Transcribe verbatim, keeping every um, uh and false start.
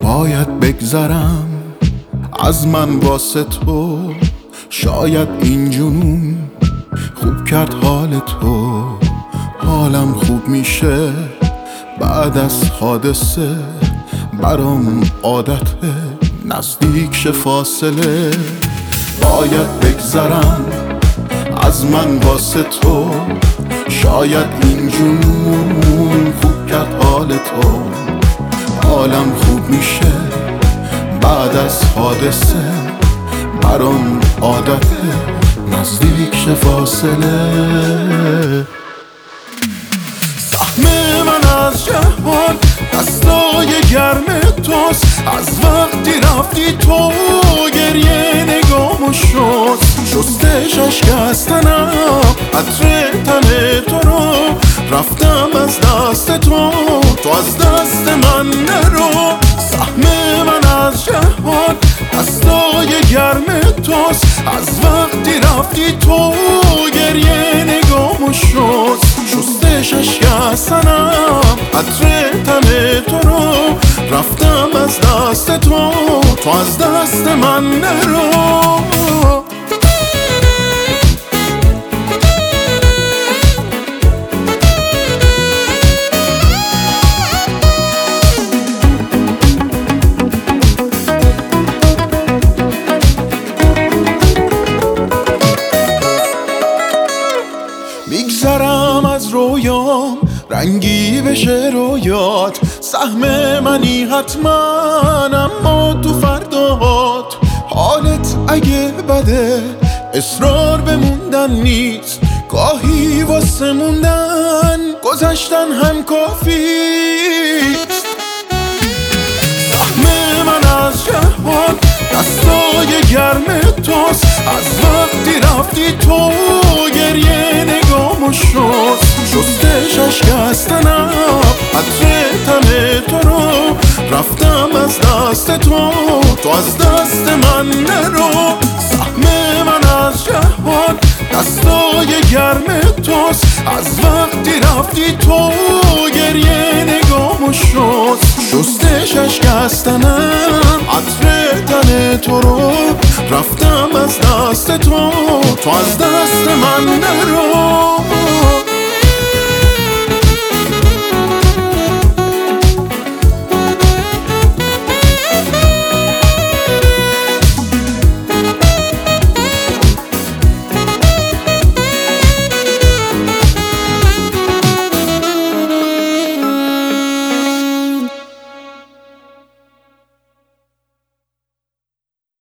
باید بگذرم از من واسه تو، شاید این جنون خوب کرد حال تو. حالم خوب میشه بعد از حادثه، برام عادته نزدیک شه فاصله. باید بگذرم از من واسه تو، شاید این جنون خوب کرد حال تو. حالم خوب میشه بعد از حادثه، برام عادته نزدیک شه فاصله. سهم من از جهان دستای گرم توست، از وقتی رفتی تو گریه نگامو شد. شستش اشکستنم عطر تن تو رو، رفتم از دست تو، تو از دست من نرو. سهم من از جهان دستای گرم توست، از وقتی رفتی تو گریه نگامو شد. شستش اشکستنم عطر تن تو رو، رفتم از دست تو، تو از دست من نرو. میگذرم از رویام رنگی بشه رویات، سهم منی حتما اما تو فردات. حالت اگه بده اصرار بموندن نیست، گاهی واسه موندن گذشتن هم کافیست. سهم من از جهان دستای گرم توست، از وقتی رفتی تو گریه نگامو شد. شستش اشکستنم عطر تن تو رو، رفتم از دست تو، تو از دست من نرو. سهم من از جهان دستای گرم توست، از وقتی رفتی تو گریه نگامو شد. شستش اشکستنم عطر تن تو رو، رفتم از دست تو، تو از دست من نرو.